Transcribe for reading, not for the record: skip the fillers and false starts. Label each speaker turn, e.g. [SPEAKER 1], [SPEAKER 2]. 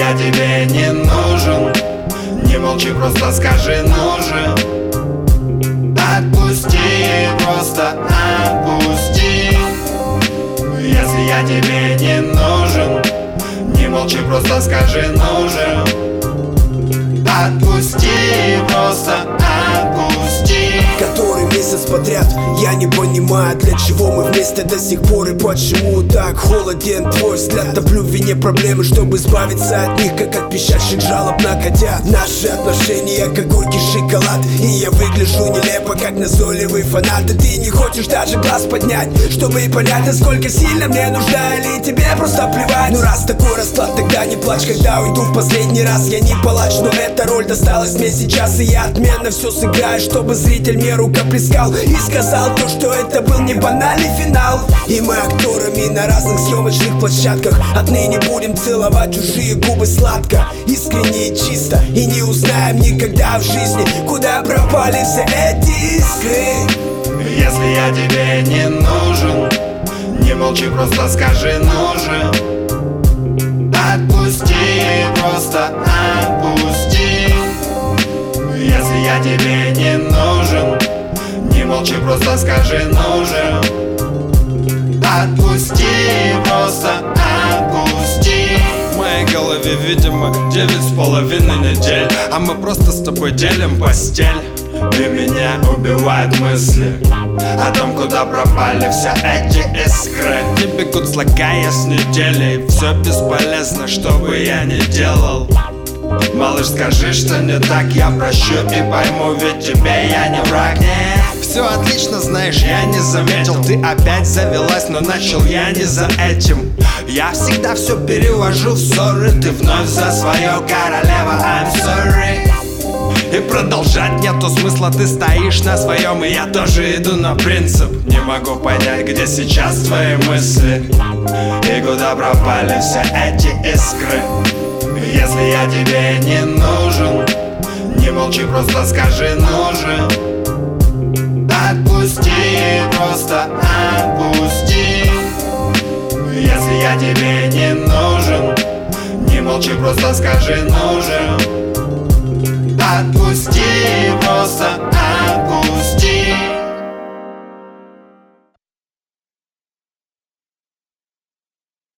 [SPEAKER 1] я тебе не нужен, не молчи, просто скажи нужен. Отпусти, просто отпусти. Если я тебе не нужен, не молчи, просто скажи нужен. Отпусти, просто отпусти.
[SPEAKER 2] Который месяц подряд я не понимаю, для чего мы вместе до сих пор и почему так холоден твой взгляд. Топлю в вине проблемы, чтобы избавиться от них, как от пищащих жалоб на котят. Наши отношения как горький шоколад, и я выгляжу нелепо, как назойливый фанат. И ты не хочешь даже глаз поднять, чтобы понять, насколько сильно мне нужна, или тебе просто плевать. Ну раз такой расклад, тогда не плачь, когда уйду в последний раз. Я не палач, но эта роль досталась мне сейчас, и я отменно все сыграю, чтобы зритель мне рукоплескал и сказал то, что это был не банальный финал. И мы актерами на разных съемочных площадках отныне будем целовать чужие губы сладко, искренне и чисто, и не узнаем никогда в жизни, куда пропали все эти искры.
[SPEAKER 1] Если я тебе не нужен, не молчи, просто скажи нужен. Отпусти, просто отпусти. Если я тебе не нужен, не молчи, просто скажи нужен. Отпусти, просто отпусти.
[SPEAKER 3] В моей голове, видимо, 9,5 недель, а мы просто с тобой делим постель.
[SPEAKER 1] И меня убивают мысли о том, куда пропали все эти искры.
[SPEAKER 3] Не бегут слагая с недели, и все бесполезно, что бы я ни делал.
[SPEAKER 1] Малыш, скажи, что не так, я прощу и пойму, ведь тебе я не враг.
[SPEAKER 3] Все отлично, знаешь, я не заметил, ты опять завелась, но начал я не за этим. Я всегда все перевожу в ссоры, ты вновь за свое, королева, I'm sorry. И продолжать нету смысла, ты стоишь на своем, и я тоже иду на принцип.
[SPEAKER 1] Не могу понять, где сейчас твои мысли и куда пропали все эти искры. Если я тебе не нужен, не молчи, просто скажи нужен. Отпусти, просто отпусти. Если я тебе не нужен, не молчи, просто скажи нужен. Отпусти,